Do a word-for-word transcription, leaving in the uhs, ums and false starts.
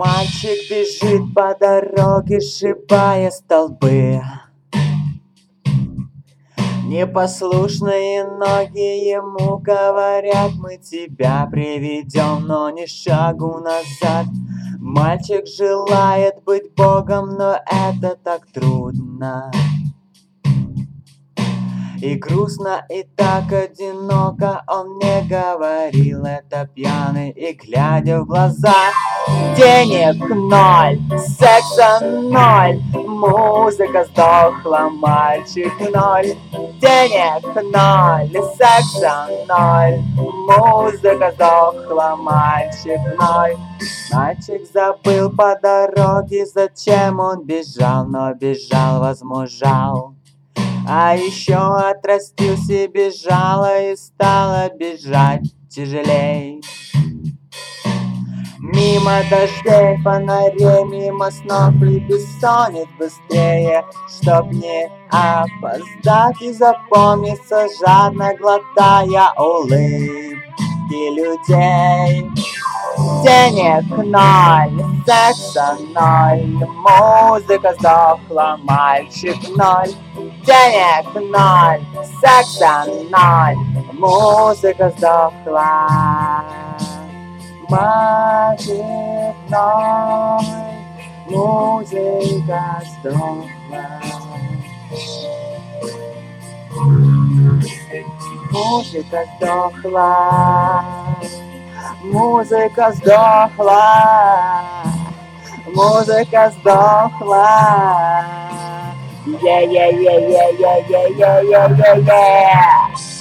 Мальчик бежит по дороге, сшибая столбы. Непослушные ноги ему говорят: мы тебя приведем, но ни шагу назад. Мальчик желает быть Богом, но это так трудно. И грустно, и так одиноко. Он мне говорил это пьяный, и глядя в глаза: денег ноль, секса ноль, музыка сдохла, мальчик ноль. Денег ноль, секса ноль, музыка сдохла, мальчик ноль. Мальчик забыл по дороге, зачем он бежал, но бежал, возмужал. А еще отрастил себе жало и стало бежать тяжелей. Мимо дождей, фонарей, мимо снов и бессонниц быстрее, чтоб не опоздать и запомниться, жадно глотая улыбки людей. Денег ноль, секса ноль, музыка сдохла, мальчик ноль. Денег ноль, секса ноль, музыка сдохла, мальчик ноль, музыка сдохла. Музыка сдохла, музыка сдохла, музыка сдохла. Yeah, yeah, yeah, yeah, yeah, yeah, yeah, yeah, yeah, yeah.